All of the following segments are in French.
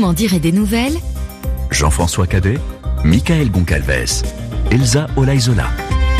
m'en direz des nouvelles. Jean-François Cadet, Michael Goncalves, Elsa Olaizola.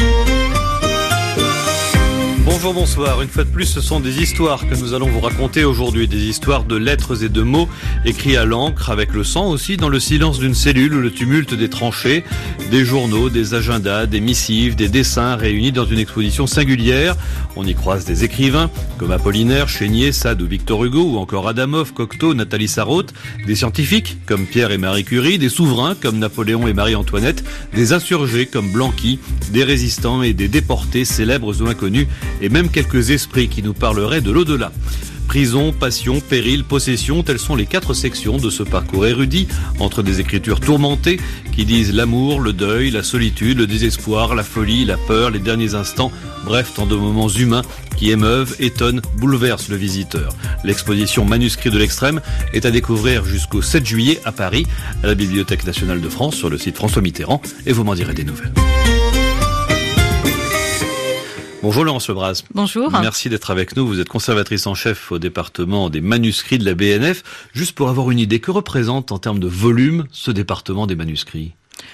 Bonjour, bonsoir. Une fois de plus, ce sont des histoires que nous allons vous raconter aujourd'hui. Des histoires de lettres et de mots écrits à l'encre, avec le sang aussi, dans le silence d'une cellule ou le tumulte des tranchées. Des journaux, des agendas, des missives, des dessins réunis dans une exposition singulière. On y croise des écrivains comme Apollinaire, Chénier, Sade ou Victor Hugo, ou encore Adamov, Cocteau, Nathalie Sarraute. Des scientifiques comme Pierre et Marie Curie, des souverains comme Napoléon et Marie-Antoinette, des insurgés comme Blanqui, des résistants et des déportés célèbres ou inconnus, et même quelques esprits qui nous parleraient de l'au-delà. Prison, passion, péril, possession, telles sont les 4 sections de ce parcours érudit entre des écritures tourmentées qui disent l'amour, le deuil, la solitude, le désespoir, la folie, la peur, les derniers instants, bref, tant de moments humains qui émeuvent, étonnent, bouleversent le visiteur. L'exposition Manuscrits de l'extrême est à découvrir jusqu'au 7 juillet à Paris, à la Bibliothèque nationale de France, sur le site François Mitterrand, et vous m'en direz des nouvelles. Bonjour Laurence Lebras. Bonjour. Merci d'être avec nous. Vous êtes conservatrice en chef au département des manuscrits de la BNF. Juste pour avoir une idée, que représente en termes de volume ce département des manuscrits ?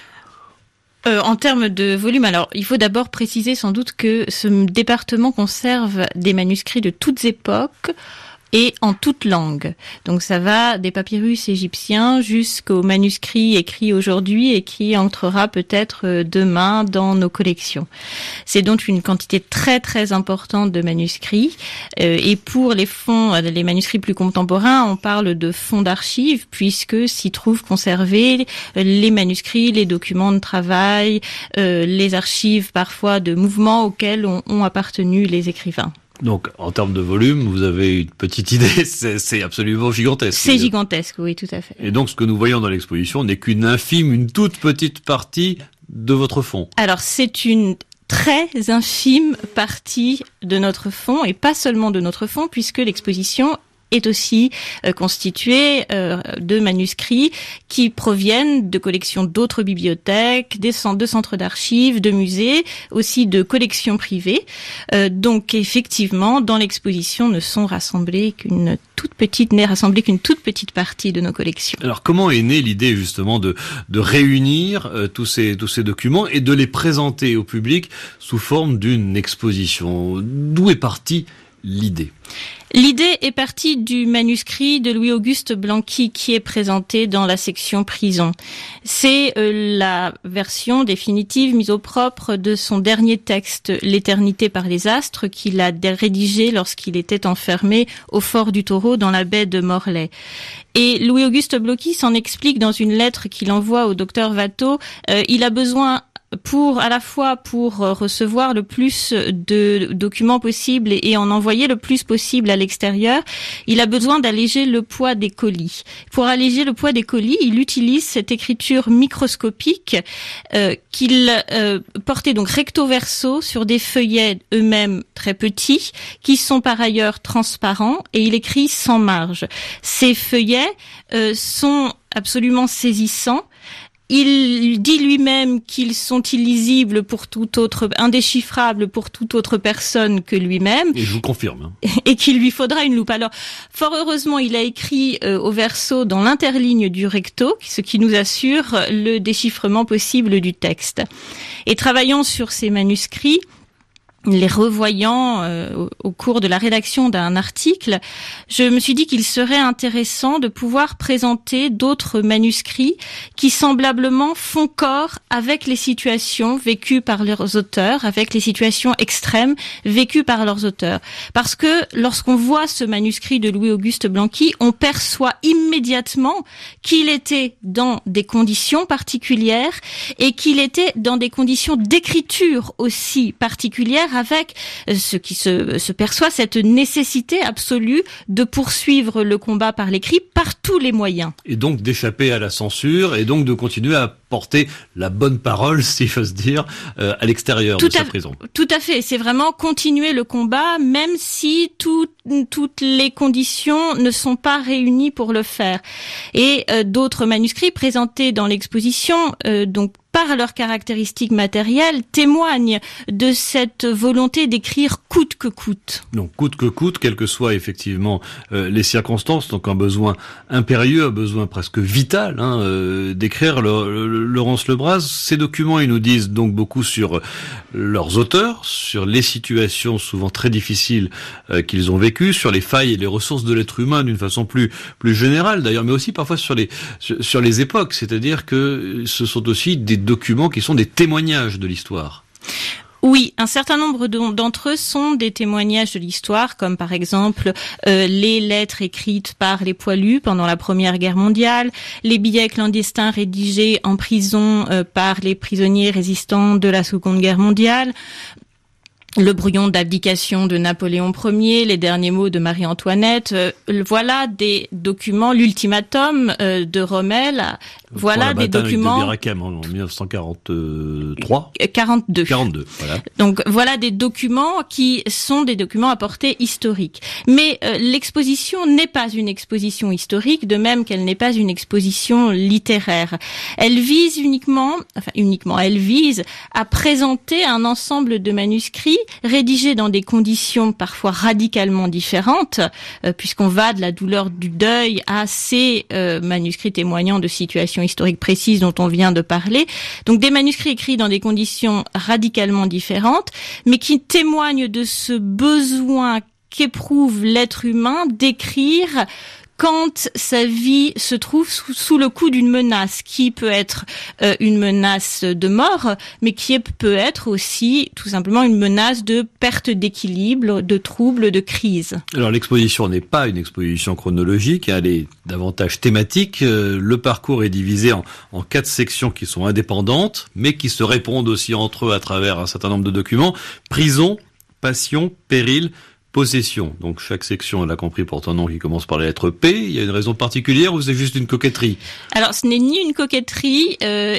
En termes de volume, alors il faut d'abord préciser sans doute que ce département conserve des manuscrits de toutes époques et en toute langue. Donc ça va des papyrus égyptiens jusqu'aux manuscrits écrits aujourd'hui et qui entrera peut-être demain dans nos collections. C'est donc une quantité très très importante de manuscrits. Et pour les manuscrits plus contemporains, on parle de fonds d'archives puisque s'y trouvent conservés les manuscrits, les documents de travail, les archives parfois de mouvements auxquels ont appartenu les écrivains. Donc, en termes de volume, vous avez une petite idée, c'est absolument gigantesque. C'est gigantesque, oui, tout à fait. Et donc, ce que nous voyons dans l'exposition n'est qu'une infime, une toute petite partie de votre fonds. Alors, c'est une très infime partie de notre fonds, et pas seulement de notre fonds, puisque l'exposition est aussi constituée de manuscrits qui proviennent de collections d'autres bibliothèques, de centres d'archives, de musées, aussi de collections privées. Donc effectivement, dans l'exposition ne sont rassemblées qu'une toute petite partie de nos collections. Alors comment est née l'idée justement de réunir tous ces documents et de les présenter au public sous forme d'une exposition ? D'où est partie l'idée ? L'idée est partie du manuscrit de Louis-Auguste Blanqui qui est présenté dans la section prison. C'est la version définitive mise au propre de son dernier texte, L'éternité par les astres, qu'il a rédigé lorsqu'il était enfermé au fort du Taureau dans la baie de Morlaix. Et Louis-Auguste Blanqui s'en explique dans une lettre qu'il envoie au docteur Watteau. Il a besoin pour recevoir le plus de documents possible et en envoyer le plus possible à l'extérieur, il a besoin d'alléger le poids des colis. Pour alléger le poids des colis, il utilise cette écriture microscopique qu'il portait donc recto verso sur des feuillets eux-mêmes très petits qui sont par ailleurs transparents et il écrit sans marge. Ces feuillets sont absolument saisissants. Il dit lui-même qu'ils sont illisibles pour tout autre, indéchiffrables pour toute autre personne que lui-même. Et je vous confirme. Et qu'il lui faudra une loupe. Alors, fort heureusement, il a écrit au verso dans l'interligne du recto, ce qui nous assure le déchiffrement possible du texte. Et travaillant sur ces manuscrits, les revoyant au cours de la rédaction d'un article, je me suis dit qu'il serait intéressant de pouvoir présenter d'autres manuscrits qui semblablement font corps avec les situations vécues par leurs auteurs, avec les situations extrêmes vécues par leurs auteurs. Parce que lorsqu'on voit ce manuscrit de Louis-Auguste Blanqui, on perçoit immédiatement qu'il était dans des conditions particulières et qu'il était dans des conditions d'écriture aussi particulières, avec ce qui se perçoit, cette nécessité absolue de poursuivre le combat par l'écrit par tous les moyens. Et donc d'échapper à la censure et donc de continuer à porter la bonne parole, si j'ose dire, à l'extérieur de sa prison. Tout à fait. C'est vraiment continuer le combat, même si toutes les conditions ne sont pas réunies pour le faire. Et d'autres manuscrits présentés dans l'exposition, donc par leurs caractéristiques matérielles, témoignent de cette volonté d'écrire coûte que coûte. Donc coûte que coûte, quelles que soient effectivement les circonstances, donc un besoin impérieux, un besoin presque vital d'écrire. Laurence Lebras, ces documents, ils nous disent donc beaucoup sur leurs auteurs, sur les situations souvent très difficiles qu'ils ont vécues, sur les failles et les ressources de l'être humain d'une façon plus générale d'ailleurs, mais aussi parfois sur les époques, c'est-à-dire que ce sont aussi des documents qui sont des témoignages de l'histoire. Oui, un certain nombre d'entre eux sont des témoignages de l'histoire, comme par exemple les lettres écrites par les poilus pendant la Première Guerre mondiale, les billets clandestins rédigés en prison par les prisonniers résistants de la Seconde Guerre mondiale, le brouillon d'abdication de Napoléon Ier, les derniers mots de Marie-Antoinette, voilà des documents, l'ultimatum de Rommel, voilà des documents... de Bir Hakeim en 1943 42, voilà. Donc voilà des documents qui sont des documents à portée historique. Mais l'exposition n'est pas une exposition historique, de même qu'elle n'est pas une exposition littéraire. Elle vise elle vise à présenter un ensemble de manuscrits rédigés dans des conditions parfois radicalement différentes, puisqu'on va de la douleur du deuil à ces manuscrits témoignant de situations historiques précises dont on vient de parler. Donc des manuscrits écrits dans des conditions radicalement différentes, mais qui témoignent de ce besoin qu'éprouve l'être humain d'écrire quand sa vie se trouve sous le coup d'une menace, qui peut être une menace de mort, mais qui peut être aussi tout simplement une menace de perte d'équilibre, de trouble, de crise. Alors l'exposition n'est pas une exposition chronologique, elle est davantage thématique. Le parcours est divisé en 4 sections qui sont indépendantes, mais qui se répondent aussi entre eux à travers un certain nombre de documents. Prison, passion, péril, possession. Donc chaque section, elle a compris, porte un nom qui commence par la lettre P. Il y a une raison particulière ou c'est juste une coquetterie? Alors ce n'est ni une coquetterie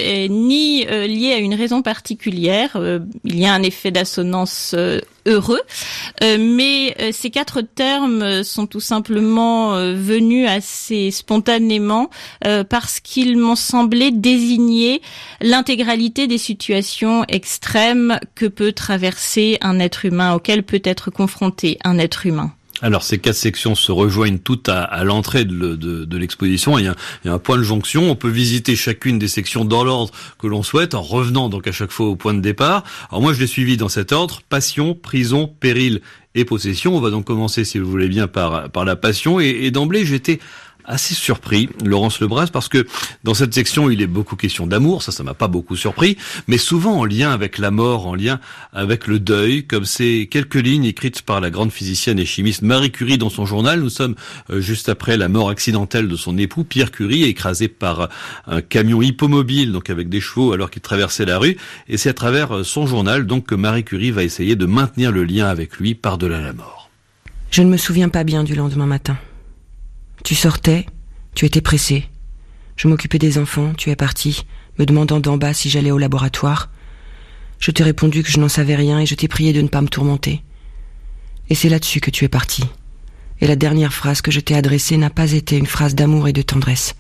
ni lié à une raison particulière. Il y a un effet d'assonance heureux, mais ces 4 termes sont tout simplement venus assez spontanément parce qu'ils m'ont semblé désigner l'intégralité des situations extrêmes que peut traverser un être humain, auquel peut être confronté un être humain. Alors ces 4 sections se rejoignent toutes à l'entrée de l'exposition. Il y a un point de jonction. On peut visiter chacune des sections dans l'ordre que l'on souhaite, en revenant donc à chaque fois au point de départ. Alors moi je l'ai suivi dans cet ordre: passion, prison, péril et possession. On va donc commencer, si vous voulez bien, par la passion. Et d'emblée j'étais assez surpris, Laurence Lebras, parce que dans cette section, il est beaucoup question d'amour, ça m'a pas beaucoup surpris, mais souvent en lien avec la mort, en lien avec le deuil, comme ces quelques lignes écrites par la grande physicienne et chimiste Marie Curie dans son journal. Nous sommes juste après la mort accidentelle de son époux, Pierre Curie, écrasé par un camion hippomobile, donc avec des chevaux, alors qu'il traversait la rue, et c'est à travers son journal donc que Marie Curie va essayer de maintenir le lien avec lui par-delà la mort. Je ne me souviens pas bien du lendemain matin. Tu sortais, tu étais pressé. Je m'occupais des enfants, tu es parti, me demandant d'en bas si j'allais au laboratoire. Je t'ai répondu que je n'en savais rien et je t'ai prié de ne pas me tourmenter. Et c'est là-dessus que tu es parti. Et la dernière phrase que je t'ai adressée n'a pas été une phrase d'amour et de tendresse.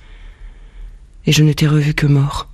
Et je ne t'ai revu que mort.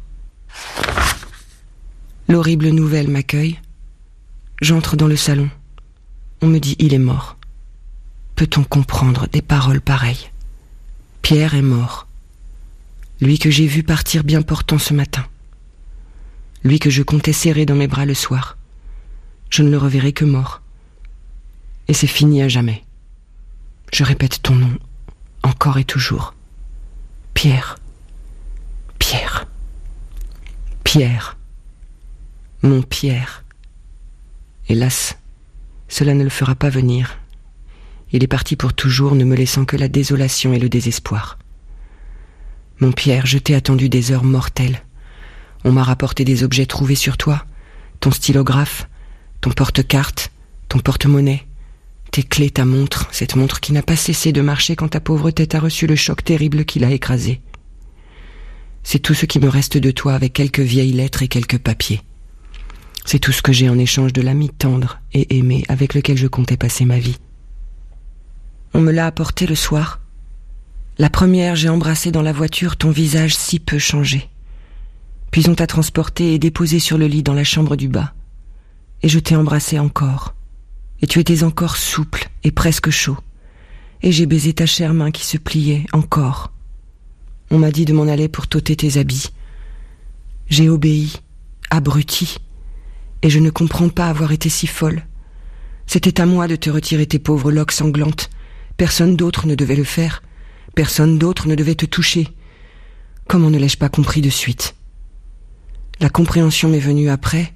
L'horrible nouvelle m'accueille. J'entre dans le salon. On me dit « il est mort ». Peut-on comprendre des paroles pareilles ? Pierre est mort. Lui que j'ai vu partir bien portant ce matin. Lui que je comptais serrer dans mes bras le soir. Je ne le reverrai que mort. Et c'est fini à jamais. Je répète ton nom, encore et toujours. Pierre. Pierre. Pierre. Mon Pierre. Hélas, cela ne le fera pas venir. Il est parti pour toujours, ne me laissant que la désolation et le désespoir. Mon Pierre, je t'ai attendu des heures mortelles. On m'a rapporté des objets trouvés sur toi, ton stylographe, ton porte-carte, ton porte-monnaie, tes clés, ta montre, cette montre qui n'a pas cessé de marcher quand ta pauvre tête a reçu le choc terrible qui l'a écrasée. C'est tout ce qui me reste de toi, avec quelques vieilles lettres et quelques papiers. C'est tout ce que j'ai en échange de l'ami tendre et aimé avec lequel je comptais passer ma vie. On me l'a apporté le soir. La première, j'ai embrassé dans la voiture ton visage si peu changé. Puis on t'a transporté et déposé sur le lit dans la chambre du bas. Et je t'ai embrassé encore. Et tu étais encore souple et presque chaud. Et j'ai baisé ta chère main qui se pliait encore. On m'a dit de m'en aller pour t'ôter tes habits. J'ai obéi, abruti. Et je ne comprends pas avoir été si folle. C'était à moi de te retirer tes pauvres loques sanglantes. Personne d'autre ne devait le faire. Personne d'autre ne devait te toucher. Comment ne l'ai-je pas compris de suite ? La compréhension m'est venue après,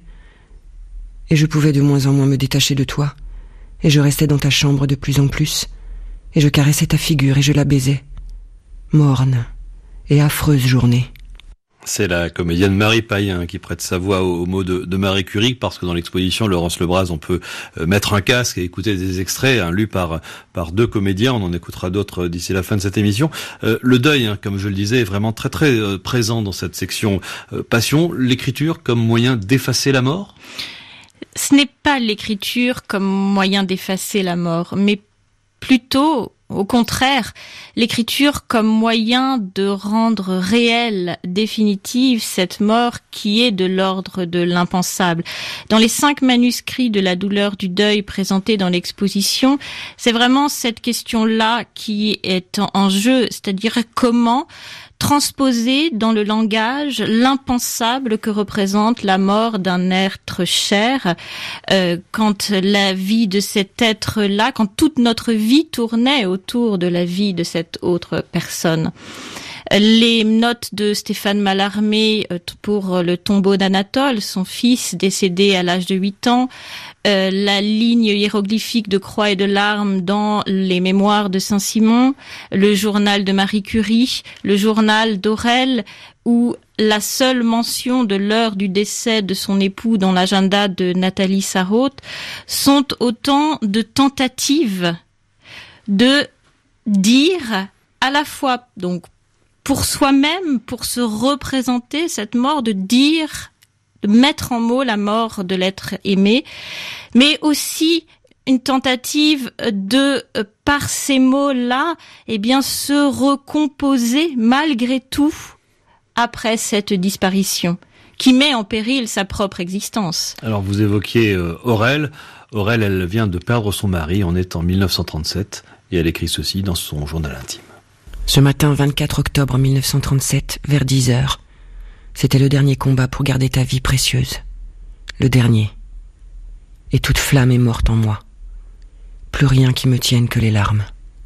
et je pouvais de moins en moins me détacher de toi, et je restais dans ta chambre de plus en plus, et je caressais ta figure et je la baisais. Morne et affreuse journée. C'est la comédienne Marie Payen qui prête sa voix aux mots de Marie Curie, parce que dans l'exposition Laurence Lebras, on peut mettre un casque et écouter des extraits lus par deux comédiens. On en écoutera d'autres d'ici la fin de cette émission. Le deuil, comme je le disais, est vraiment très très présent dans cette section Passion. L'écriture comme moyen d'effacer la mort ? Ce n'est pas l'écriture comme moyen d'effacer la mort, mais plutôt, au contraire, l'écriture comme moyen de rendre réelle, définitive, cette mort qui est de l'ordre de l'impensable. Dans les 5 manuscrits de la douleur du deuil présentés dans l'exposition, c'est vraiment cette question-là qui est en jeu, c'est-à-dire comment transposer dans le langage l'impensable que représente la mort d'un être cher, quand la vie de cet être-là, quand toute notre vie tournait autour de la vie de cette autre personne. Les notes de Stéphane Mallarmé pour le tombeau d'Anatole, son fils décédé à l'âge de 8 ans, la ligne hiéroglyphique de croix et de larmes dans les mémoires de Saint-Simon, le journal de Marie Curie, le journal d'Aurel, ou la seule mention de l'heure du décès de son époux dans l'agenda de Nathalie Sarraute, sont autant de tentatives de dire à la fois, donc, pour soi-même, pour se représenter cette mort, de dire, de mettre en mots la mort de l'être aimé, mais aussi une tentative de, par ces mots-là, se recomposer malgré tout après cette disparition, qui met en péril sa propre existence. Alors vous évoquiez Aurel. Aurel, elle vient de perdre son mari, on est en 1937, et elle écrit ceci dans son journal intime. Ce matin 24 octobre 1937, vers 10h, c'était le dernier combat pour garder ta vie précieuse. Le dernier. Et toute flamme est morte en moi. Plus rien qui me tienne que les larmes.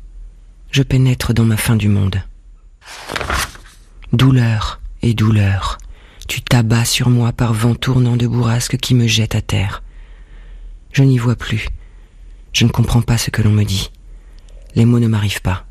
Je pénètre dans ma fin du monde. Douleur et douleur. Tu t'abats sur moi par vent tournant de bourrasque qui me jette à terre. Je n'y vois plus. Je ne comprends pas ce que l'on me dit. Les mots ne m'arrivent pas.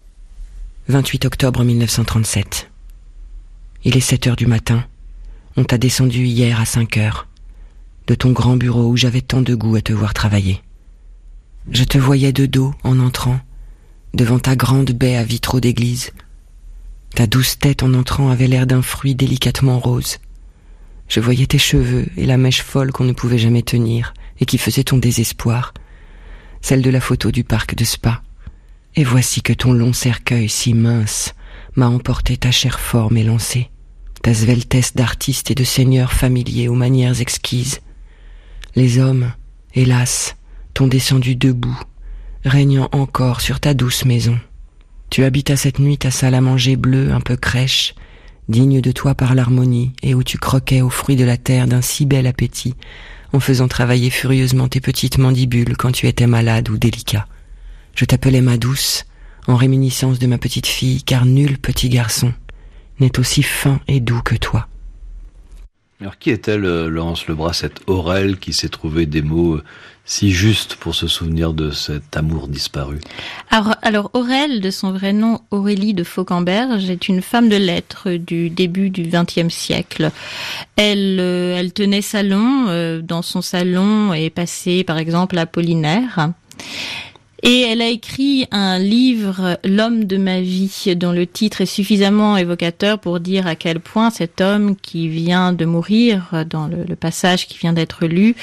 28 octobre 1937. Il est 7h du matin. On t'a descendu hier à 5h. De ton grand bureau où j'avais tant de goût à te voir travailler. Je te voyais de dos en entrant, devant ta grande baie à vitraux d'église. Ta douce tête en entrant avait l'air d'un fruit délicatement rose. Je voyais tes cheveux et la mèche folle qu'on ne pouvait jamais tenir et qui faisait ton désespoir. Celle de la photo du parc de Spa. Et voici que ton long cercueil si mince m'a emporté ta chère forme élancée, ta sveltesse d'artiste et de seigneur familier aux manières exquises. Les hommes, hélas, t'ont descendu debout, régnant encore sur ta douce maison. Tu habites cette nuit ta salle à manger bleue un peu crèche, digne de toi par l'harmonie, et où tu croquais aux fruits de la terre d'un si bel appétit, en faisant travailler furieusement tes petites mandibules quand tu étais malade ou délicat. Je t'appelais ma douce, en réminiscence de ma petite fille, car nul petit garçon n'est aussi fin et doux que toi. Alors qui est-elle, Laurence Lebras, cette Aurel qui s'est trouvé des mots si justes pour se souvenir de cet amour disparu? Alors Aurel, de son vrai nom Aurélie de Fauquemberge, est une femme de lettres du début du XXe siècle. Elle tenait salon, dans son salon est passé par exemple Apollinaire. Et elle a écrit un livre, L'homme de ma vie, dont le titre est suffisamment évocateur pour dire à quel point cet homme qui vient de mourir, dans le passage qui vient d'être lu,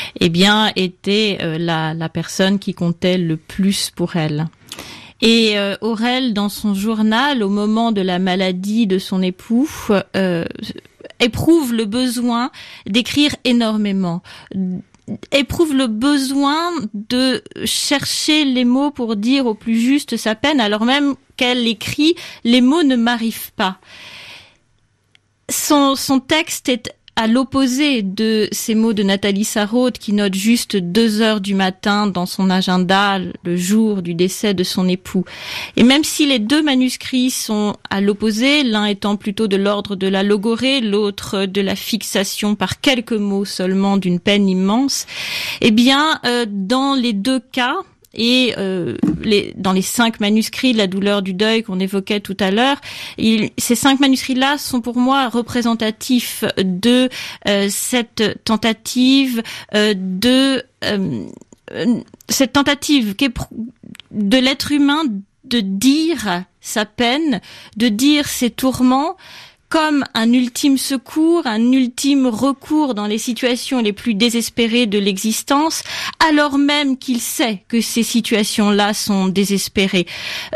était la personne qui comptait le plus pour elle. Et Aurel, dans son journal, au moment de la maladie de son époux, éprouve le besoin d'écrire énormément, éprouve le besoin de chercher les mots pour dire au plus juste sa peine, alors même qu'elle écrit, les mots ne m'arrivent pas. Son texte est à l'opposé de ces mots de Nathalie Sarraute qui note juste 2h du matin dans son agenda le jour du décès de son époux. Et même si les deux manuscrits sont à l'opposé, l'un étant plutôt de l'ordre de la logorée, l'autre de la fixation par quelques mots seulement d'une peine immense, eh bien, dans les deux cas, et dans les 5 manuscrits de la douleur du deuil qu'on évoquait tout à l'heure, ces 5 manuscrits-là sont pour moi représentatifs de cette tentative de l'être humain de dire sa peine, de dire ses tourments, comme un ultime secours, un ultime recours dans les situations les plus désespérées de l'existence, alors même qu'il sait que ces situations-là sont désespérées.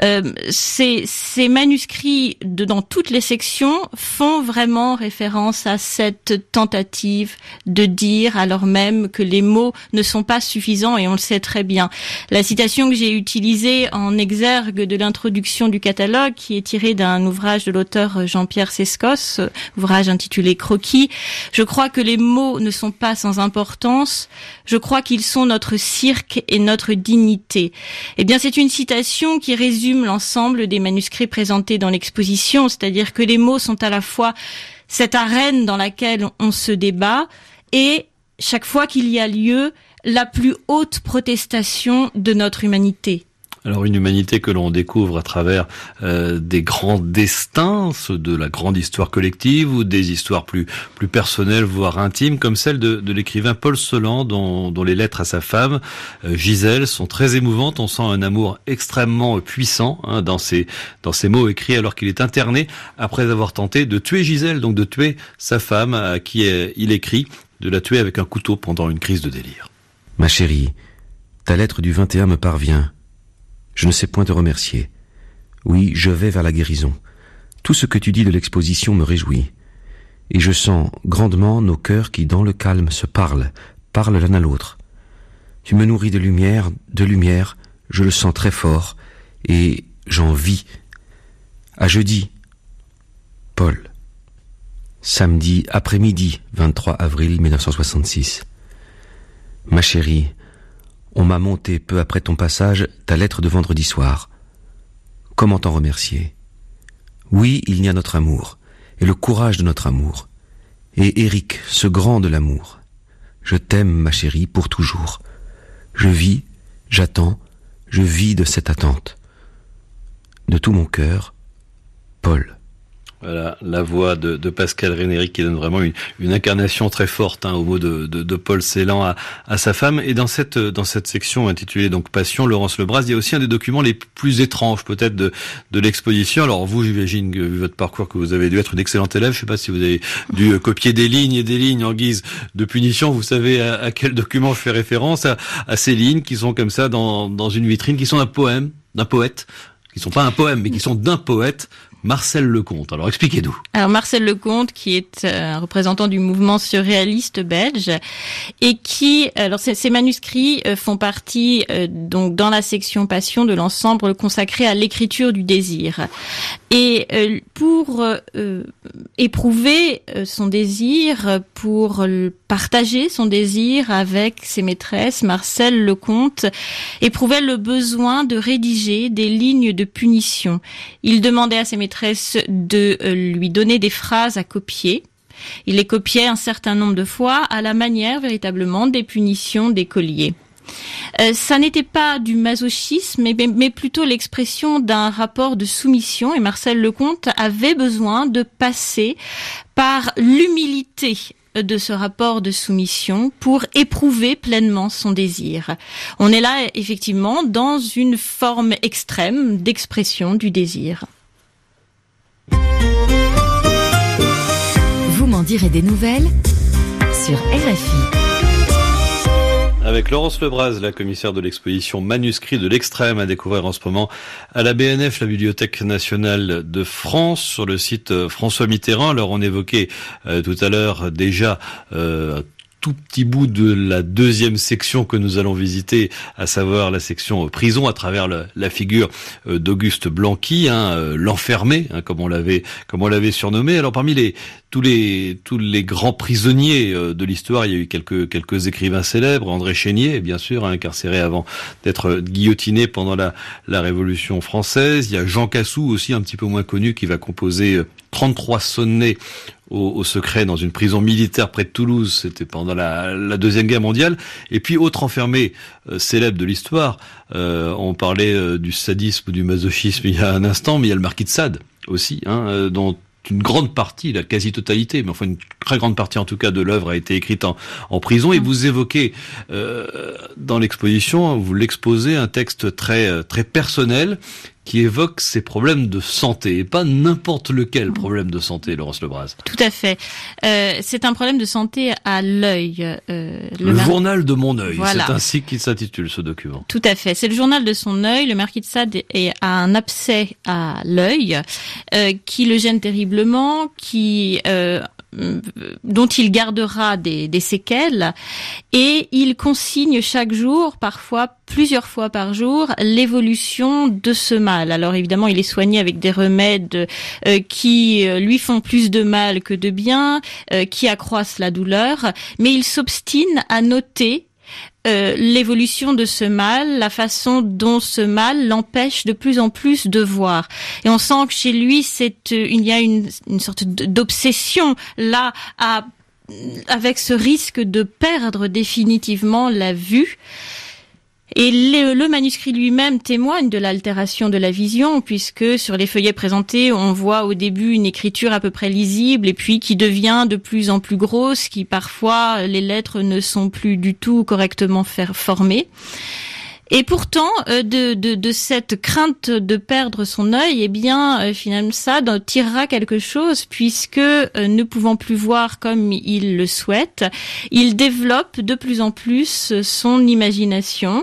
Ces manuscrits dans toutes les sections font vraiment référence à cette tentative de dire, alors même que les mots ne sont pas suffisants, et on le sait très bien. La citation que j'ai utilisée en exergue de l'introduction du catalogue, qui est tirée d'un ouvrage de l'auteur Jean-Pierre Sescos, ouvrage intitulé Croquis. Je crois que les mots ne sont pas sans importance. Je crois qu'ils sont notre cirque et notre dignité. Eh bien, c'est une citation qui résume l'ensemble des manuscrits présentés dans l'exposition, c'est-à-dire que les mots sont à la fois cette arène dans laquelle on se débat et, chaque fois qu'il y a lieu, la plus haute protestation de notre humanité. Alors une humanité que l'on découvre à travers des grands destins, ceux de la grande histoire collective ou des histoires plus personnelles, voire intimes, comme celle de l'écrivain Paul Celan, dont les lettres à sa femme, Gisèle, sont très émouvantes. On sent un amour extrêmement puissant dans ces mots écrits alors qu'il est interné après avoir tenté de tuer Gisèle, donc de tuer sa femme à qui il écrit, de la tuer avec un couteau pendant une crise de délire. Ma chérie, ta lettre du 21 me parvient. Je ne sais point te remercier. Oui, je vais vers la guérison. Tout ce que tu dis de l'exposition me réjouit. Et je sens grandement nos cœurs qui, dans le calme, se parlent l'un à l'autre. Tu me nourris de lumière, je le sens très fort, et j'en vis. À jeudi. Paul. Samedi après-midi, 23 avril 1966. Ma chérie, on m'a monté peu après ton passage ta lettre de vendredi soir. Comment t'en remercier? Oui, il y a notre amour, et le courage de notre amour. Et Éric, ce grand de l'amour. Je t'aime, ma chérie, pour toujours. Je vis, j'attends, je vis de cette attente. De tout mon cœur, Paul. Voilà, la voix de Pascal Rénéry qui donne vraiment une incarnation très forte au mot de Paul Celan à sa femme. Et dans cette section intitulée donc Passion, Laurence Lebras, il y a aussi un des documents les plus étranges peut-être de l'exposition. Alors vous, j'imagine, vu votre parcours, que vous avez dû être une excellente élève. Je sais pas si vous avez dû copier des lignes et des lignes en guise de punition. Vous savez à quel document je fais référence, à ces lignes qui sont comme ça dans une vitrine, qui sont d'un poète, qui sont pas un poème, mais qui sont d'un poète, Marcel Lecomte. Alors expliquez-nous. Alors Marcel Lecomte, qui est un représentant du mouvement surréaliste belge, et qui, alors ces manuscrits font partie donc dans la section Passion de l'ensemble consacré à l'écriture du désir. Et pour éprouver son désir, pour partager son désir avec ses maîtresses, Marcel Lecomte éprouvait le besoin de rédiger des lignes de punition. Il demandait à ses maîtresses de lui donner des phrases à copier. Il les copiait un certain nombre de fois à la manière véritablement des punitions d'écoliers. Ça n'était pas du masochisme, mais plutôt l'expression d'un rapport de soumission, et Marcel Lecomte avait besoin de passer par l'humilité de ce rapport de soumission pour éprouver pleinement son désir. On est là effectivement dans une forme extrême d'expression du désir. Vous m'en direz des nouvelles sur RFI. Avec Laurence Lebras, la commissaire de l'exposition Manuscrits de l'extrême à découvrir en ce moment à la BNF, la Bibliothèque nationale de France, sur le site François Mitterrand. Alors on évoquait tout à l'heure déjà tout petit bout de la deuxième section que nous allons visiter, à savoir la section prison, à travers la figure d'Auguste Blanqui, l'enfermé, comme on l'avait surnommé. Alors parmi tous les grands prisonniers de l'histoire, il y a eu quelques écrivains célèbres. André Chénier, bien sûr, incarcéré avant d'être guillotiné pendant la Révolution française. Il y a Jean Cassou aussi, un petit peu moins connu, qui va composer 33 sonnets au secret dans une prison militaire près de Toulouse. C'était pendant la Deuxième Guerre mondiale. Et puis, autre enfermé célèbre de l'histoire, on parlait du sadisme ou du masochisme il y a un instant, mais il y a le marquis de Sade aussi, dont une grande partie, la quasi-totalité, mais enfin une très grande partie en tout cas de l'œuvre a été écrite en prison. Et vous évoquez dans l'exposition, vous l'exposez, un texte très très personnel qui évoque ses problèmes de santé, et pas n'importe lequel problème de santé, Laurence Lebras. Tout à fait. C'est un problème de santé à l'œil. Le journal de mon œil, voilà. C'est ainsi qu'il s'intitule, ce document. Tout à fait. C'est le journal de son œil. Le marquis de Sade a un abcès à l'œil qui le gêne terriblement, dont il gardera des séquelles, et il consigne chaque jour, parfois plusieurs fois par jour, l'évolution de ce mal. Alors évidemment, il est soigné avec des remèdes qui lui font plus de mal que de bien, qui accroissent la douleur, mais il s'obstine à noter l'évolution de ce mal, la façon dont ce mal l'empêche de plus en plus de voir. Et on sent que chez lui, il y a une sorte d'obsession là avec ce risque de perdre définitivement la vue. Et le manuscrit lui-même témoigne de l'altération de la vision, puisque sur les feuillets présentés, on voit au début une écriture à peu près lisible, et puis qui devient de plus en plus grosse, qui parfois, les lettres ne sont plus du tout correctement formées. Et pourtant, de cette crainte de perdre son œil, finalement, ça tirera quelque chose, puisque ne pouvant plus voir comme il le souhaite, il développe de plus en plus son imagination.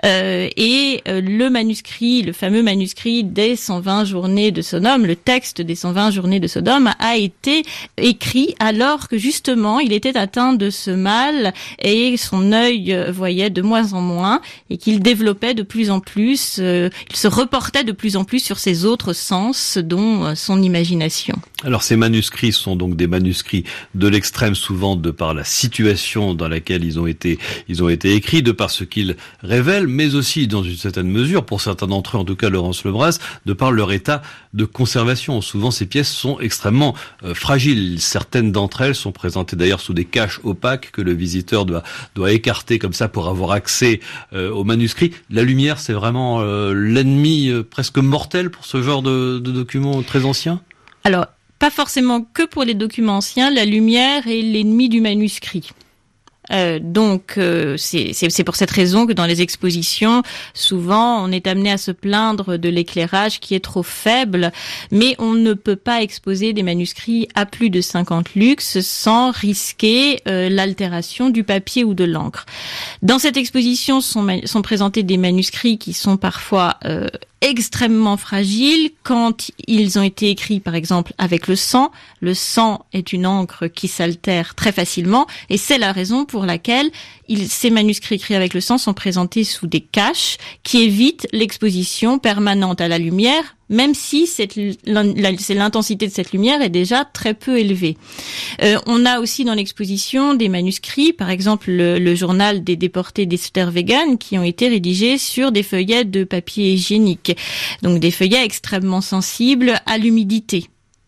Et le fameux manuscrit des 120 journées de Sodome, le texte des 120 journées de Sodome, a été écrit alors que justement il était atteint de ce mal et son œil voyait de moins en moins, et qu'il développait de plus en plus, il se reportait de plus en plus sur ses autres sens, dont son imagination. Alors ces manuscrits sont donc des manuscrits de l'extrême, souvent de par la situation dans laquelle ils ont été écrits, de par ce qu'ils révèlent, mais aussi dans une certaine mesure, pour certains d'entre eux, en tout cas Laurence Lebras, de par leur état de conservation. Souvent ces pièces sont extrêmement fragiles. Certaines d'entre elles sont présentées d'ailleurs sous des caches opaques que le visiteur doit écarter comme ça pour avoir accès aux manuscrits. La lumière, c'est vraiment l'ennemi presque mortel pour ce genre de documents très anciens ? Alors, pas forcément que pour les documents anciens, la lumière est l'ennemi du manuscrit. Donc c'est pour cette raison que dans les expositions, souvent on est amené à se plaindre de l'éclairage qui est trop faible, mais on ne peut pas exposer des manuscrits à plus de 50 lux sans risquer l'altération du papier ou de l'encre. Dans cette exposition sont présentés des manuscrits qui sont parfois extrêmement fragiles quand ils ont été écrits par exemple avec le sang. Le sang est une encre qui s'altère très facilement, et c'est la raison pour laquelle ces manuscrits écrits avec le sang sont présentés sous des caches qui évitent l'exposition permanente à la lumière, même si l'intensité de cette lumière est déjà très peu élevée. On a aussi dans l'exposition des manuscrits, par exemple le journal des déportés d'Esther Weygand, qui ont été rédigés sur des feuillets de papier hygiénique, donc des feuillets extrêmement sensibles à l'humidité.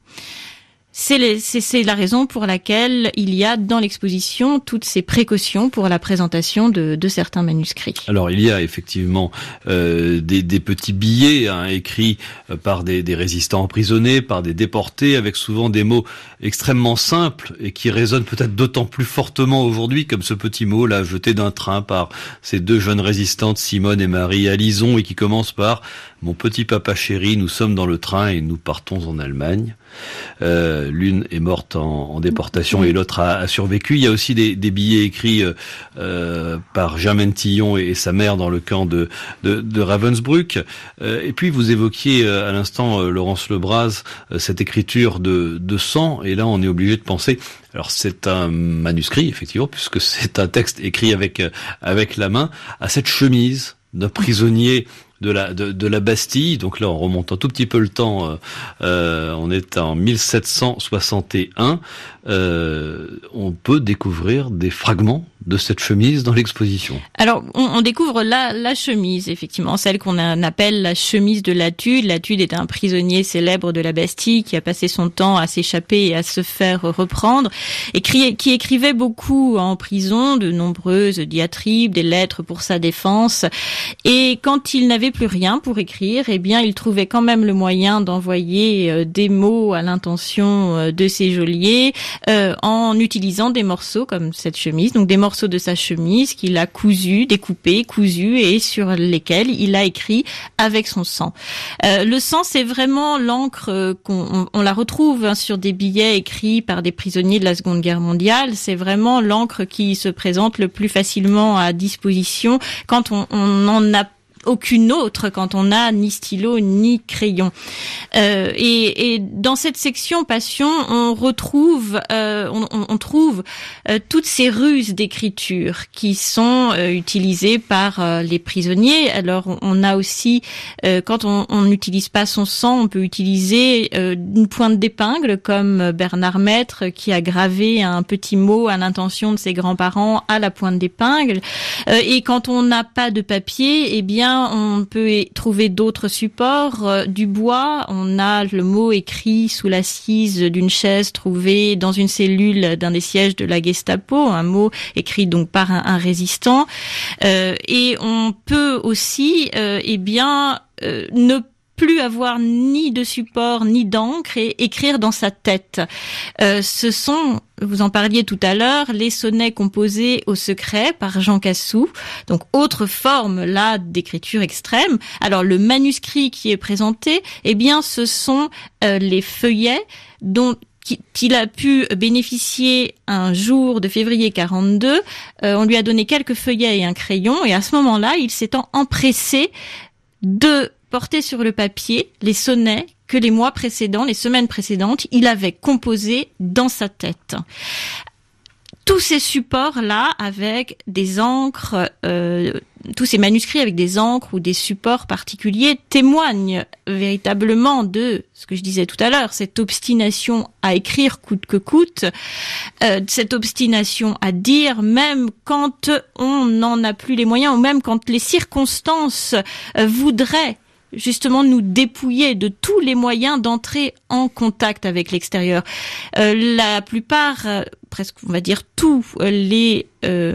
C'est la raison pour laquelle il y a dans l'exposition toutes ces précautions pour la présentation de certains manuscrits. Alors il y a effectivement des petits billets écrits par des résistants emprisonnés, par des déportés, avec souvent des mots extrêmement simples et qui résonnent peut-être d'autant plus fortement aujourd'hui, comme ce petit mot là jeté d'un train par ces deux jeunes résistantes, Simone et Marie Alison, et qui commence par Mon petit papa chéri, nous sommes dans le train et nous partons en Allemagne. L'une est morte en déportation et l'autre a survécu. Il y a aussi des billets écrits par Germaine Tillon et sa mère dans le camp de Ravensbrück. Et puis vous évoquiez à l'instant, Laurence Lebras, cette écriture de sang. Et là, on est obligé de penser... Alors c'est un manuscrit, effectivement, puisque c'est un texte écrit avec la main, à cette chemise d'un prisonnier de la Bastille. Donc là, on remonte un tout petit peu le temps. On est en 1761. On peut découvrir des fragments de cette chemise dans l'exposition. Alors, on découvre la chemise, effectivement, celle qu'on appelle la chemise de Latude. Latude est un prisonnier célèbre de la Bastille qui a passé son temps à s'échapper et à se faire reprendre, et qui écrivait beaucoup en prison, de nombreuses diatribes, des lettres pour sa défense. Et quand il n'avait plus rien pour écrire, eh bien, il trouvait quand même le moyen d'envoyer des mots à l'intention de ses geôliers, en utilisant des morceaux comme cette chemise, donc des morceaux de sa chemise qu'il a découpés, et sur lesquels il a écrit avec son sang. Le sang, c'est vraiment l'encre on la retrouve sur des billets écrits par des prisonniers de la Seconde Guerre mondiale. C'est vraiment l'encre qui se présente le plus facilement à disposition quand on n'en a aucune autre, quand on n'a ni stylo ni crayon. Et dans cette section passion, on retrouve, on trouve toutes ces ruses d'écriture qui sont utilisées par les prisonniers. Alors on a aussi, quand on n'utilise pas son sang, on peut utiliser une pointe d'épingle, comme Bernard Maître qui a gravé un petit mot à l'intention de ses grands-parents à la pointe d'épingle. Et quand on n'a pas de papier, eh bien on peut trouver d'autres supports, du bois. On a le mot écrit sous l'assise d'une chaise trouvée dans une cellule d'un des sièges de la Gestapo, un mot écrit donc par un résistant. Et on peut aussi, ne plus avoir ni de support ni d'encre et écrire dans sa tête. Ce sont, vous en parliez tout à l'heure, les sonnets composés au secret par Jean Cassou. Donc autre forme là d'écriture extrême. Alors le manuscrit qui est présenté, eh bien ce sont les feuillets dont qu'il a pu bénéficier un jour de février 42. On lui a donné quelques feuillets et un crayon, et à ce moment-là, il s'est empressé de porter sur le papier les sonnets que les semaines précédentes, il avait composés dans sa tête. Tous ces supports-là, avec des encres, tous ces manuscrits avec des encres ou des supports particuliers, témoignent véritablement de ce que je disais tout à l'heure, cette obstination à écrire coûte que coûte, cette obstination à dire même quand on n'en a plus les moyens, ou même quand les circonstances voudraient justement nous dépouiller de tous les moyens d'entrer en contact avec l'extérieur. La plupart, presque on va dire tous les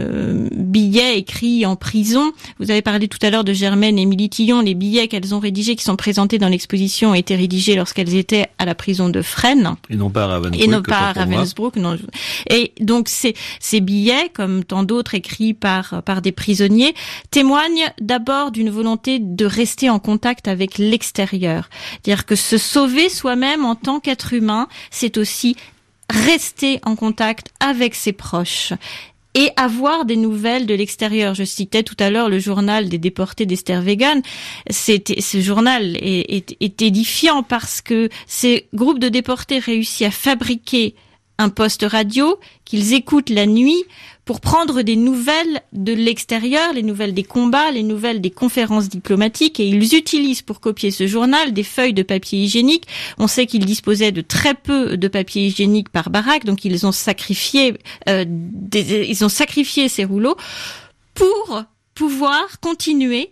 billets écrits en prison, vous avez parlé tout à l'heure de Germaine et Émilie Tillon, les billets qu'elles ont rédigés, qui sont présentés dans l'exposition, ont été rédigés lorsqu'elles étaient à la prison de Fresnes. Et non pas à Ravensbrück. Et non pas à Ravensbrück, non. Et donc ces billets, comme tant d'autres écrits par des prisonniers, témoignent d'abord d'une volonté de rester en contact avec l'extérieur. C'est-à-dire que se sauver soi-même en tant qu'être humain, c'est aussi rester en contact avec ses proches et avoir des nouvelles de l'extérieur. Je citais tout à l'heure le journal des déportés d'Esther Wegan. Ce journal est édifiant parce que ces groupes de déportés réussissent à fabriquer un poste radio qu'ils écoutent la nuit pour prendre des nouvelles de l'extérieur, les nouvelles des combats, les nouvelles des conférences diplomatiques, et ils utilisent pour copier ce journal des feuilles de papier hygiénique. On sait qu'ils disposaient de très peu de papier hygiénique par baraque, donc ils ont sacrifié ces rouleaux pour pouvoir continuer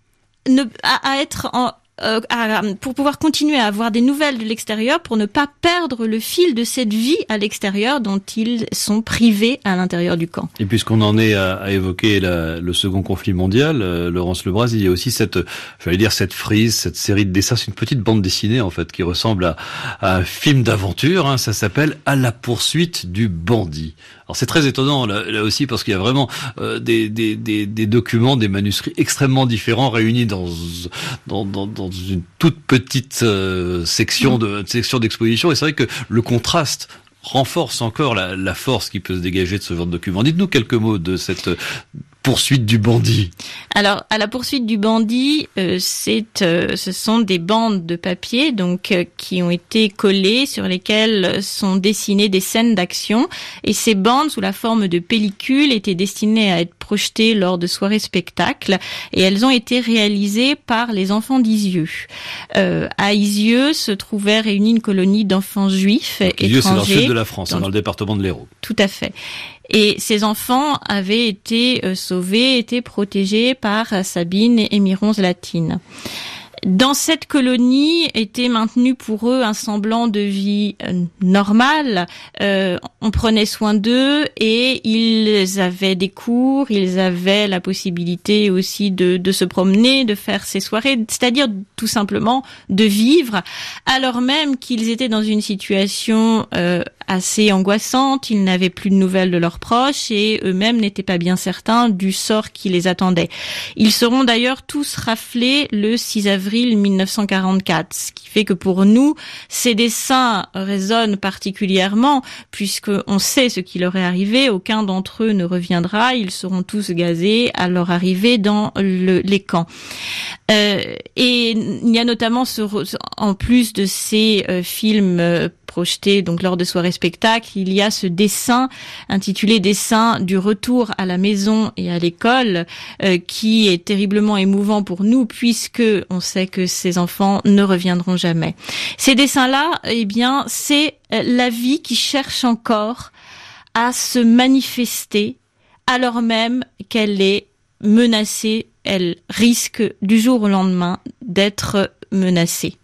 pour pouvoir continuer à avoir des nouvelles de l'extérieur, pour ne pas perdre le fil de cette vie à l'extérieur dont ils sont privés à l'intérieur du camp. Et puisqu'on en est à évoquer le second conflit mondial, Laurence Lebras, il y a aussi cette frise, cette série de dessins, c'est une petite bande dessinée en fait qui ressemble à un film d'aventure, ça s'appelle À la poursuite du bandit. Alors c'est très étonnant là aussi parce qu'il y a vraiment des documents, des manuscrits extrêmement différents réunis dans une toute petite section d'exposition. Et c'est vrai que le contraste renforce encore la force qui peut se dégager de ce genre de documents. Dites-nous quelques mots de cette poursuite du bandit. Alors, à la poursuite du bandit, ce sont des bandes de papier donc qui ont été collées sur lesquelles sont dessinées des scènes d'action, et ces bandes sous la forme de pellicules étaient destinées à être projetées lors de soirées spectacles, et elles ont été réalisées par les enfants d'Isieux. À Isieux se trouvait réunie une colonie d'enfants juifs étrangers. Isieux, c'est dans le sud de la France, dans le département de l'Hérault. Tout à fait. Et ces enfants avaient été sauvés, été protégés par Sabine et Miron Zlatine. Dans cette colonie était maintenu pour eux un semblant de vie normale. On prenait soin d'eux et ils avaient des cours, ils avaient la possibilité aussi de se promener, de faire ces soirées, c'est-à-dire tout simplement de vivre, alors même qu'ils étaient dans une situation assez angoissante. Ils n'avaient plus de nouvelles de leurs proches et eux-mêmes n'étaient pas bien certains du sort qui les attendait. Ils seront d'ailleurs tous raflés le 6 avril 1944, ce qui fait que pour nous, ces dessins résonnent particulièrement puisque on sait ce qui leur est arrivé. Aucun d'entre eux ne reviendra. Ils seront tous gazés à leur arrivée dans les camps. Et il y a notamment, en plus de ces films projeté donc lors de soirées spectacles, il y a ce dessin intitulé Dessin du retour à la maison et à l'école qui est terriblement émouvant pour nous puisque on sait que ces enfants ne reviendront jamais. Ces dessins-là, eh bien, c'est la vie qui cherche encore à se manifester alors même qu'elle est menacée, elle risque du jour au lendemain d'être menacée.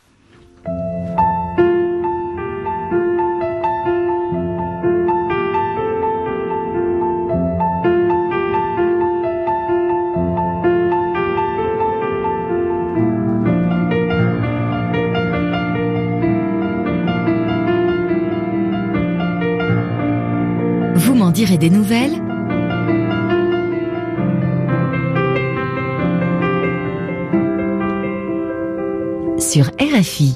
Vous m'en direz des nouvelles ? Sur RFI.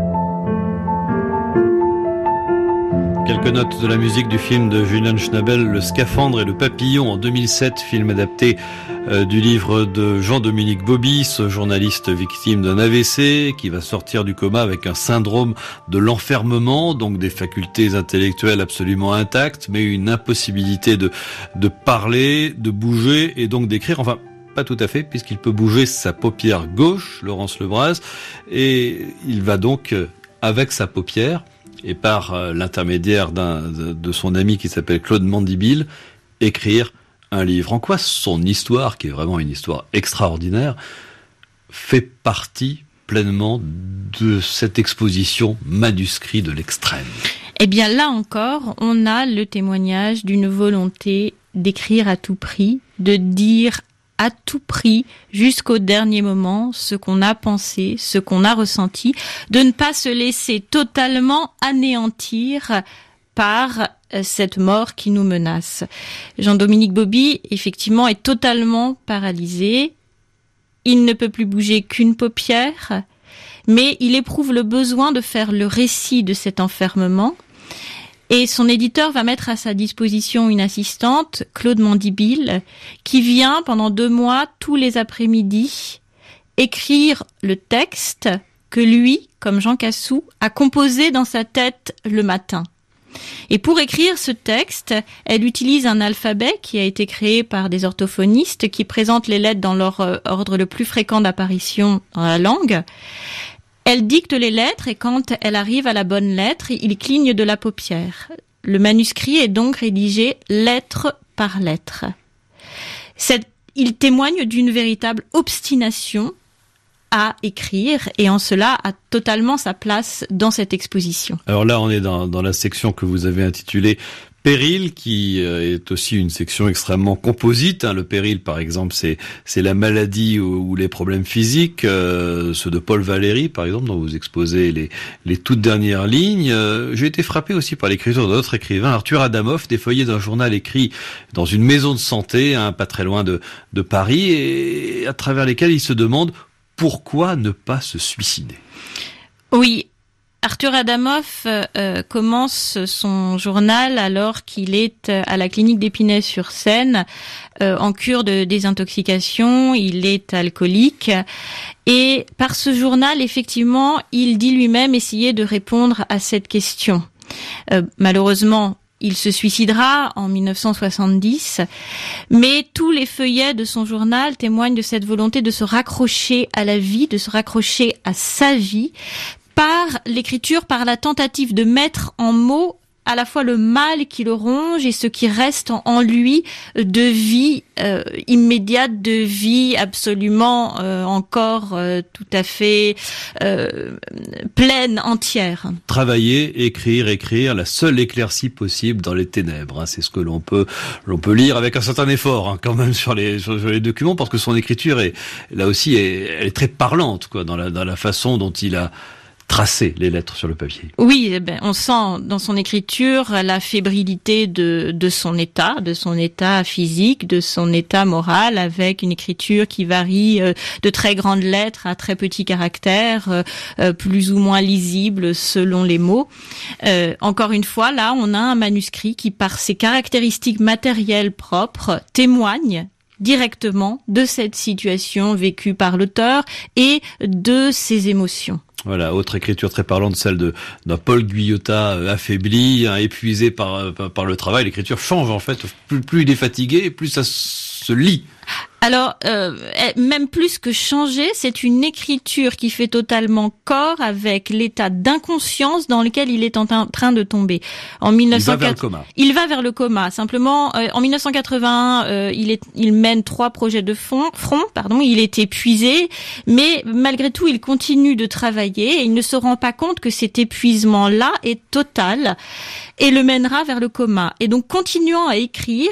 Quelques notes de la musique du film de Julian Schnabel, Le Scaphandre et le Papillon, en 2007, film adapté du livre de Jean-Dominique Bauby, ce journaliste victime d'un AVC qui va sortir du coma avec un syndrome de l'enfermement, donc des facultés intellectuelles absolument intactes, mais une impossibilité de parler, de bouger et donc d'écrire, enfin pas tout à fait, puisqu'il peut bouger sa paupière gauche, Laurence Lebras, et il va donc, avec sa paupière, et par l'intermédiaire de son ami qui s'appelle Claude Mandibile, écrire un livre. En quoi son histoire, qui est vraiment une histoire extraordinaire, fait partie pleinement de cette exposition manuscrit de l'extrême? Eh bien là encore, on a le témoignage d'une volonté d'écrire à tout prix, de dire à tout prix, jusqu'au dernier moment, ce qu'on a pensé, ce qu'on a ressenti, de ne pas se laisser totalement anéantir par cette mort qui nous menace. Jean-Dominique Bauby, effectivement, est totalement paralysé. Il ne peut plus bouger qu'une paupière, mais il éprouve le besoin de faire le récit de cet enfermement. Et son éditeur va mettre à sa disposition une assistante, Claude Mandibile, qui vient pendant 2 mois, tous les après-midi, écrire le texte que lui, comme Jean Cassou, a composé dans sa tête le matin. Et pour écrire ce texte, elle utilise un alphabet qui a été créé par des orthophonistes qui présentent les lettres dans leur ordre le plus fréquent d'apparition dans la langue. Elle dicte les lettres et quand elle arrive à la bonne lettre, il cligne de la paupière. Le manuscrit est donc rédigé lettre par lettre. Il témoigne d'une véritable obstination à écrire et en cela a totalement sa place dans cette exposition. Alors là, on est dans la section que vous avez intitulée Péril, qui est aussi une section extrêmement composite. Le péril, par exemple, c'est la maladie ou les problèmes physiques, ceux de Paul Valéry, par exemple, dont vous exposez les toutes dernières lignes. J'ai été frappé aussi par l'écriture d'un autre écrivain, Arthur Adamoff, des feuillets d'un journal écrit dans une maison de santé, pas très loin de Paris, et à travers lesquels il se demande pourquoi ne pas se suicider. Oui. Arthur Adamoff commence son journal alors qu'il est à la clinique d'Épinay-sur-Seine en cure de désintoxication. Il est alcoolique et par ce journal, effectivement, il dit lui-même essayer de répondre à cette question. Malheureusement, il se suicidera en 1970, mais tous les feuillets de son journal témoignent de cette volonté de se raccrocher à la vie, de se raccrocher à sa vie, par l'écriture, par la tentative de mettre en mots à la fois le mal qui le ronge et ce qui reste en lui de vie immédiate, de vie absolument encore tout à fait pleine, entière. Travailler, écrire, la seule éclaircie possible dans les ténèbres. C'est ce que l'on peut lire avec un certain effort quand même sur les documents, parce que son écriture est là aussi elle est très parlante dans la façon dont il a tracer les lettres sur le papier. Oui, on sent dans son écriture la fébrilité de son état physique, de son état moral, avec une écriture qui varie de très grandes lettres à très petits caractères, plus ou moins lisibles selon les mots. Encore une fois, là, on a un manuscrit qui, par ses caractéristiques matérielles propres, témoigne directement de cette situation vécue par l'auteur et de ses émotions. Voilà, autre écriture très parlante, celle d'un Paul Guyotat affaibli, épuisé par le travail. L'écriture change en fait, plus il est fatigué, plus ça se lit. Alors, même plus que changer, c'est une écriture qui fait totalement corps avec l'état d'inconscience dans lequel il est en train de tomber. Il va vers le coma. Il va vers le coma. Simplement, en 1981, il mène 3 projets de front. Il est épuisé, mais malgré tout, il continue de travailler et il ne se rend pas compte que cet épuisement-là est total et le mènera vers le coma. Et donc, continuant à écrire,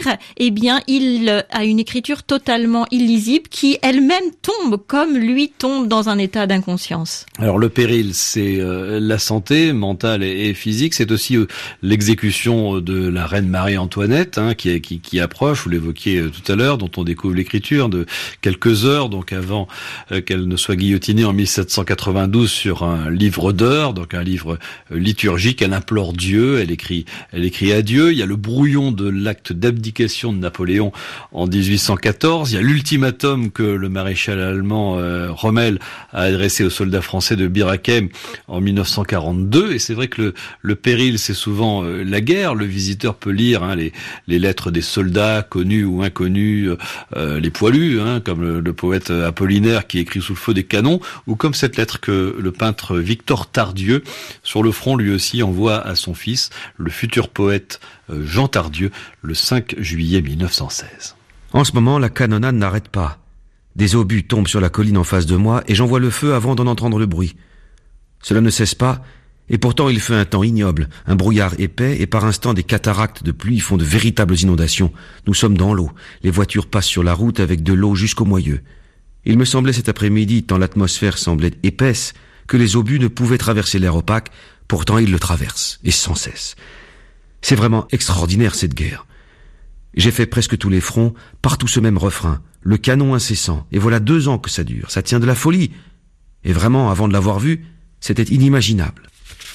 il a une écriture totalement illisible qui elle-même tombe comme lui tombe dans un état d'inconscience. Alors le péril, c'est la santé mentale et physique, c'est aussi l'exécution de la reine Marie-Antoinette qui approche, vous l'évoquiez tout à l'heure, dont on découvre l'écriture de quelques heures donc avant qu'elle ne soit guillotinée en 1792 sur un livre d'heures, donc un livre liturgique. Elle implore Dieu, elle écrit à Dieu. Il y a le brouillon de l'acte d'abdication de Napoléon en 1814. Il y a l'ultimatum que le maréchal allemand Rommel a adressé aux soldats français de Bir Hakeim en 1942. Et c'est vrai que le péril, c'est souvent la guerre. Le visiteur peut lire les lettres des soldats connus ou inconnus, les poilus, comme le poète Apollinaire qui écrit sous le feu des canons, ou comme cette lettre que le peintre Victor Tardieu, sur le front lui aussi, envoie à son fils, le futur poète Jean Tardieu, le 5 juillet 1916. En ce moment, la canonnade n'arrête pas. Des obus tombent sur la colline en face de moi et j'en vois le feu avant d'en entendre le bruit. Cela ne cesse pas, et pourtant il fait un temps ignoble, un brouillard épais et par instants des cataractes de pluie font de véritables inondations. Nous sommes dans l'eau, les voitures passent sur la route avec de l'eau jusqu'au moyeu. Il me semblait cet après-midi, tant l'atmosphère semblait épaisse, que les obus ne pouvaient traverser l'air opaque, pourtant ils le traversent, et sans cesse. C'est vraiment extraordinaire cette guerre. J'ai fait presque tous les fronts, partout ce même refrain, le canon incessant, et voilà 2 ans que ça dure, ça tient de la folie. Et vraiment, avant de l'avoir vu, c'était inimaginable.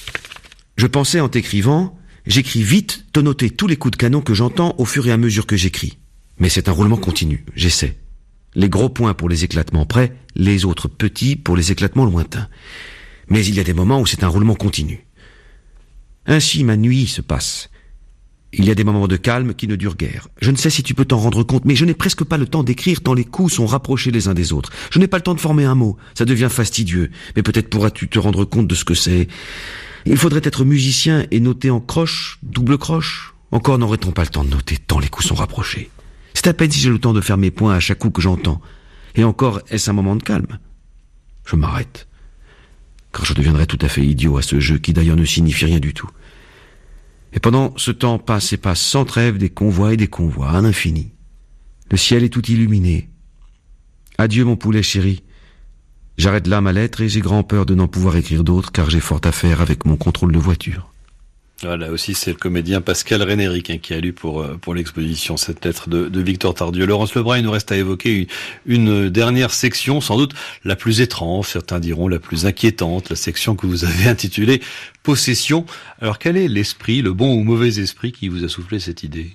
Je pensais en t'écrivant, j'écris vite, tonnoter tous les coups de canon que j'entends au fur et à mesure que j'écris. Mais c'est un roulement continu, j'essaie. Les gros points pour les éclatements près, les autres petits pour les éclatements lointains. Mais il y a des moments où c'est un roulement continu. Ainsi ma nuit se passe. Il y a des moments de calme qui ne durent guère. Je ne sais si tu peux t'en rendre compte, mais je n'ai presque pas le temps d'écrire tant les coups sont rapprochés les uns des autres. Je n'ai pas le temps de former un mot, ça devient fastidieux. Mais peut-être pourras-tu te rendre compte de ce que c'est. Il faudrait être musicien et noter en croche, double croche. Encore n'aurait-on pas le temps de noter tant les coups sont rapprochés. C'est à peine si j'ai le temps de faire mes points à chaque coup que j'entends. Et encore, est-ce un moment de calme? Je m'arrête. Car je deviendrais tout à fait idiot à ce jeu qui d'ailleurs ne signifie rien du tout. Et pendant ce temps passe et passe sans trêve des convois et des convois à l'infini. Le ciel est tout illuminé. Adieu mon poulet chéri. J'arrête là ma lettre et j'ai grand peur de n'en pouvoir écrire d'autres car j'ai fort à faire avec mon contrôle de voiture. Voilà aussi, c'est le comédien Pascal Rénéric qui a lu pour l'exposition cette lettre de Victor Tardieu. Laurence Lebras, il nous reste à évoquer une dernière section, sans doute la plus étrange, certains diront la plus inquiétante, la section que vous avez intitulée Possession. Alors quel est l'esprit, le bon ou mauvais esprit qui vous a soufflé cette idée?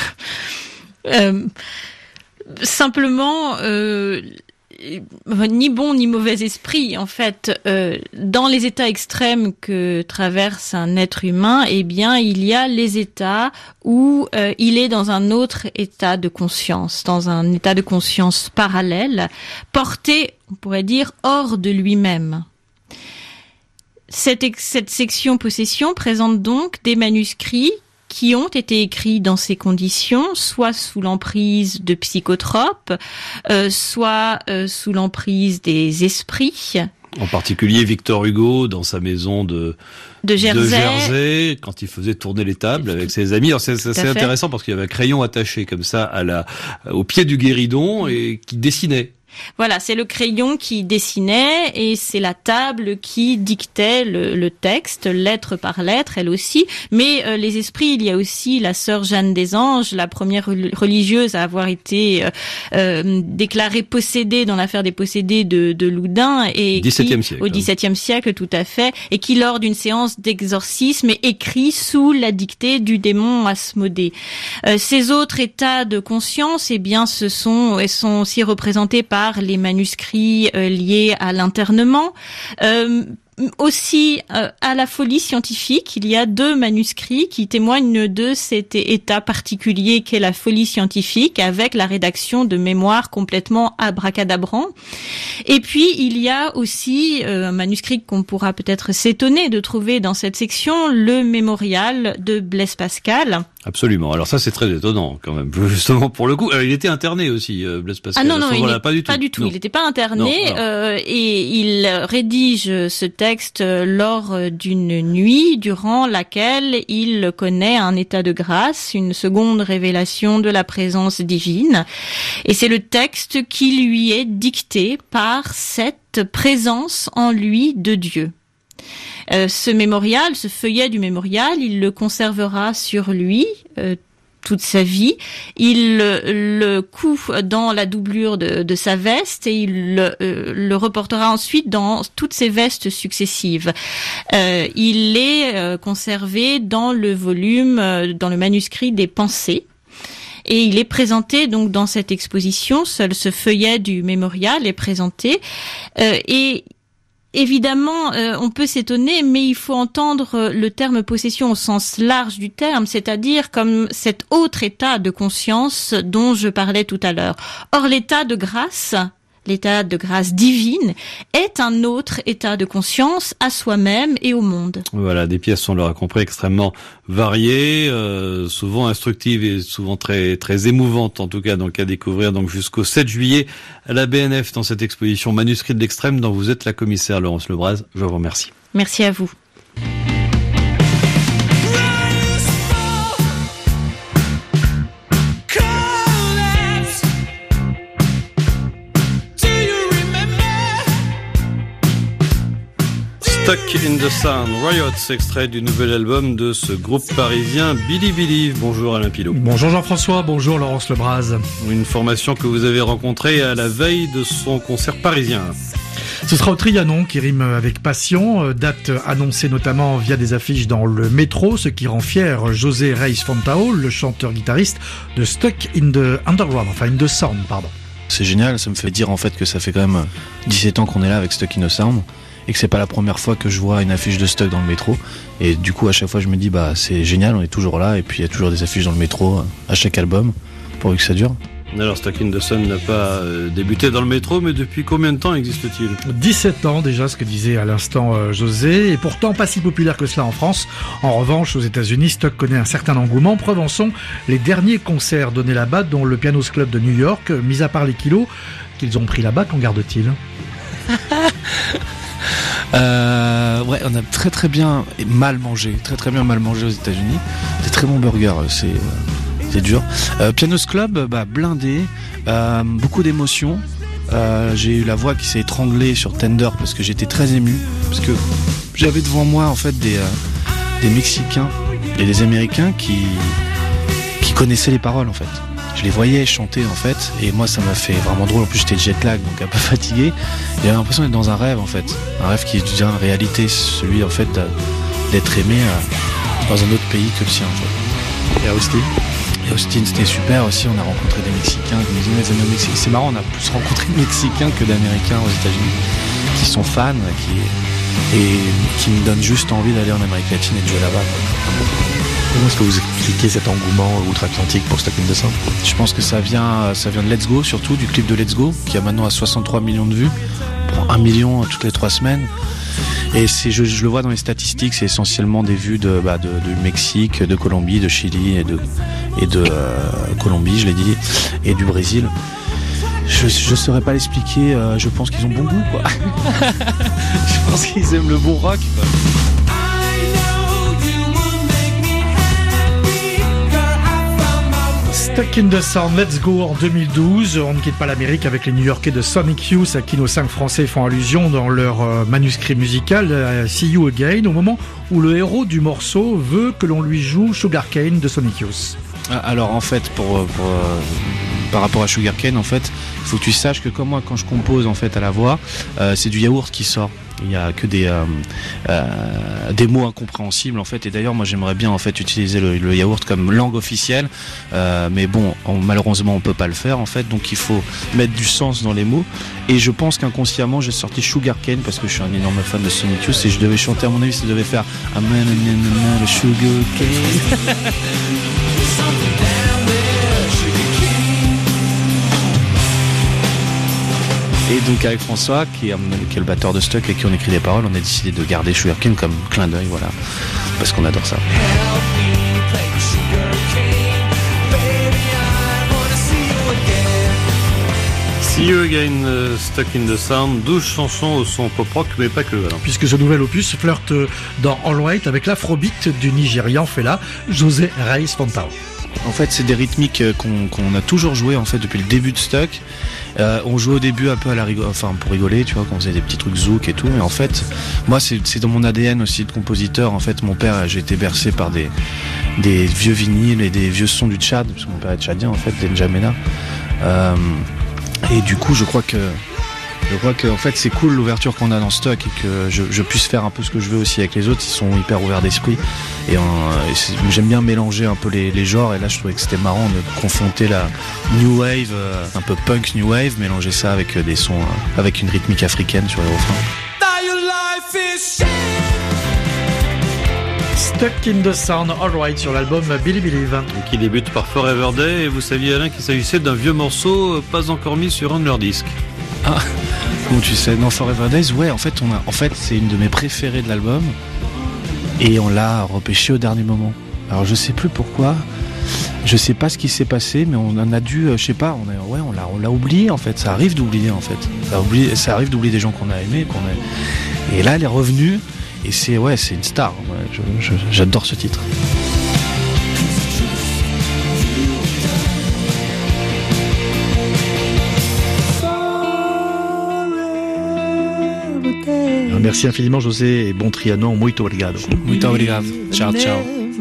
Simplement, ni bon ni mauvais esprit, en fait. Dans les états extrêmes que traverse un être humain, eh bien, il y a les états où il est dans un autre état de conscience, dans un état de conscience parallèle, porté, on pourrait dire, hors de lui-même. Cette section possession présente donc des manuscrits qui ont été écrits dans ces conditions, soit sous l'emprise de psychotropes, soit sous l'emprise des esprits. En particulier Victor Hugo dans sa maison de Jersey, quand il faisait tourner les tables avec ses amis. Alors c'est intéressant parce qu'il y avait un crayon attaché comme ça au pied du guéridon et qui dessinait. Voilà, c'est le crayon qui dessinait et c'est la table qui dictait le texte, lettre par lettre, elle aussi. Mais les esprits, il y a aussi la sœur Jeanne des Anges, la première religieuse à avoir été déclarée possédée dans l'affaire des possédés de Loudun et au XVIIe siècle, tout à fait, et qui lors d'une séance d'exorcisme écrit sous la dictée du démon Asmodée. Ces autres états de conscience, eh bien, sont aussi représentés par les manuscrits liés à l'internement. Aussi à la folie scientifique, il y a 2 manuscrits qui témoignent de cet état particulier qu'est la folie scientifique, avec la rédaction de mémoires complètement abracadabrant. Et puis il y a aussi un manuscrit qu'on pourra peut-être s'étonner de trouver dans cette section, le mémorial de Blaise Pascal. Absolument. Alors ça, c'est très étonnant quand même. Justement pour le coup, il était interné aussi, Blaise Pascal. Ah non, pas du tout. Il n'était pas interné et il rédige ce texte lors d'une nuit durant laquelle il connaît un état de grâce, une seconde révélation de la présence divine. Et c'est le texte qui lui est dicté par cette présence en lui de Dieu. Ce mémorial, ce feuillet du mémorial, il le conservera sur lui toute sa vie. Il le coud dans la doublure de sa veste et il le reportera ensuite dans toutes ses vestes successives. Il est conservé dans le volume, dans le manuscrit des Pensées. Et il est présenté donc dans cette exposition. Seul ce feuillet du mémorial est présenté. Et évidemment, on peut s'étonner, mais il faut entendre le terme possession au sens large du terme, c'est-à-dire comme cet autre état de conscience dont je parlais tout à l'heure. Or, l'état de grâce divine, est un autre état de conscience à soi-même et au monde. Voilà, des pièces, on l'aura compris, extrêmement variées, souvent instructives et souvent très très émouvantes, en tout cas, donc à découvrir donc jusqu'au 7 juillet à la BNF dans cette exposition Manuscrits de l'extrême dont vous êtes la commissaire Laurence Lebras. Je vous remercie. Merci à vous. Stuck in the Sun, Riots, extrait du nouvel album de ce groupe parisien Billy Believe. Bonjour Alain Pilot. Bonjour Jean-François, bonjour Laurence Lebras. Une formation que vous avez rencontrée à la veille de son concert parisien. Ce sera au Trianon qui rime avec passion, date annoncée notamment via des affiches dans le métro, ce qui rend fier José Reis Fontao, le chanteur-guitariste de Stuck in the Underground, enfin in the Sound, pardon. C'est génial, ça me fait dire en fait que ça fait quand même 17 ans qu'on est là avec Stuck in the Sound. Et que c'est pas la première fois que je vois une affiche de Stuck dans le métro. Et du coup, à chaque fois, je me dis, c'est génial, on est toujours là. Et puis, il y a toujours des affiches dans le métro à chaque album, pourvu que ça dure. Alors, Stuck in the Sun n'a pas débuté dans le métro, mais depuis combien de temps existe-t-il ? 17 ans déjà, ce que disait à l'instant José, et pourtant pas si populaire que cela en France. En revanche, aux États-Unis, Stuck connaît un certain engouement. Preuve en sont les derniers concerts donnés là-bas, dont le Pianos Club de New York. Mis à part les kilos qu'ils ont pris là-bas, qu'en garde-t-il ? Ouais, on a très bien mal mangé aux États-Unis. Des très bons burgers, c'est dur. Pianos Club, blindé, beaucoup d'émotions. J'ai eu la voix qui s'est étranglée sur Tender parce que j'étais très ému, parce que j'avais devant moi en fait des Mexicains et des Américains qui connaissaient les paroles en fait. Je les voyais chanter en fait, et moi ça m'a fait vraiment drôle. En plus j'étais jet lag, donc un peu fatigué. J'avais l'impression d'être dans un rêve en fait, un rêve qui devient réalité, celui en fait d'être aimé dans un autre pays que le sien. En fait. Et à Austin? Et Austin c'était super aussi, on a rencontré des Mexicains, c'est marrant, on a plus rencontré de Mexicains que d'Américains aux États-Unis qui sont fans, et qui me donnent juste envie d'aller en Amérique latine et de jouer là-bas. Comment est-ce que vous expliquez cet engouement outre-Atlantique pour Stuck in the Sound? Je pense que ça vient de Let's Go, surtout du clip de Let's Go, qui a maintenant à 63 millions de vues, prend 1 million toutes les 3 semaines. Et je le vois dans les statistiques, c'est essentiellement des vues du Mexique, de Colombie, de Chili et de Colombie, je l'ai dit, et du Brésil. Je saurais pas l'expliquer, je pense qu'ils ont bon goût, quoi. Je pense qu'ils aiment le bon rock, quoi. Stuck in the Sound, Let's Go en 2012. On ne quitte pas l'Amérique avec les New-Yorkais de Sonic Youth, à qui nos 5 Français font allusion dans leur manuscrit musical See You Again, au moment où le héros du morceau veut que l'on lui joue Sugarcane de Sonic Youth. Alors en fait, par rapport à Sugarcane, en fait, il faut que tu saches que comme moi, quand je compose en fait à la voix, c'est du yaourt qui sort. Il y a que des mots incompréhensibles en fait, et d'ailleurs moi j'aimerais bien en fait utiliser le yaourt comme langue officielle, mais bon malheureusement on peut pas le faire en fait, donc il faut mettre du sens dans les mots, et je pense qu'inconsciemment j'ai sorti Sugarcane parce que je suis un énorme fan de Sonic Youth, et je devais chanter, à mon avis ça devait faire le Sugarcane. Et donc avec François, qui est le batteur de Stuck et qui on écrit des paroles, on a décidé de garder Sugarcane comme clin d'œil, voilà, parce qu'on adore ça. See You Again, Stuck in the Sound, 12 chansons au son pop-rock, mais pas que. Alors. Puisque ce nouvel opus flirte dans All Right avec l'afrobeat du Nigérian Fela, José Reis Fontao. En fait, c'est des rythmiques qu'on a toujours joué en fait depuis le début de Stuck. On jouait au début un peu à pour rigoler, tu vois, quand on faisait des petits trucs zouk et tout. Mais en fait, moi, c'est dans mon ADN aussi de compositeur. En fait, mon père, j'ai été bercé par des vieux vinyles et des vieux sons du Tchad, parce que mon père est tchadien en fait, des N'Djamena. Et du coup, je crois que en fait c'est cool l'ouverture qu'on a dans Stuck, et que je puisse faire un peu ce que je veux aussi avec les autres. Ils sont hyper ouverts d'esprit, et j'aime bien mélanger un peu les genres, et là je trouvais que c'était marrant de confronter la new wave, un peu punk new wave, mélanger ça avec des sons avec une rythmique africaine sur les refrains. Stuck in the Sound, All Right, sur l'album Billy Believe. Qui débute par Forever Day, et vous saviez Alain qu'il s'agissait d'un vieux morceau pas encore mis sur un de leurs disques. Ah, comment tu sais? Non, Forever Days, ouais, en fait c'est une de mes préférées de l'album, et on l'a repêché au dernier moment. Alors je sais plus pourquoi, je sais pas ce qui s'est passé, mais on en a dû, je sais pas, on l'a oublié en fait. Ça arrive d'oublier en fait. Ça arrive d'oublier des gens qu'on a aimés, et là elle est revenue, et c'est une star. Ouais, j'adore ce titre. Merci infiniment José, et bon Trianon, muito obrigado. Muito obrigado. Ciao, ciao.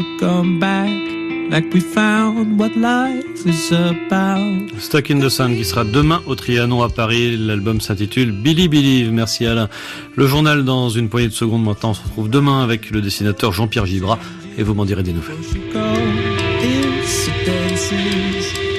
Stuck in the Sun qui sera demain au Trianon à Paris. L'album s'intitule Billy Believe. Merci Alain. Le journal dans une poignée de secondes. Maintenant on se retrouve demain avec le dessinateur Jean-Pierre Gibra, et vous m'en direz des nouvelles.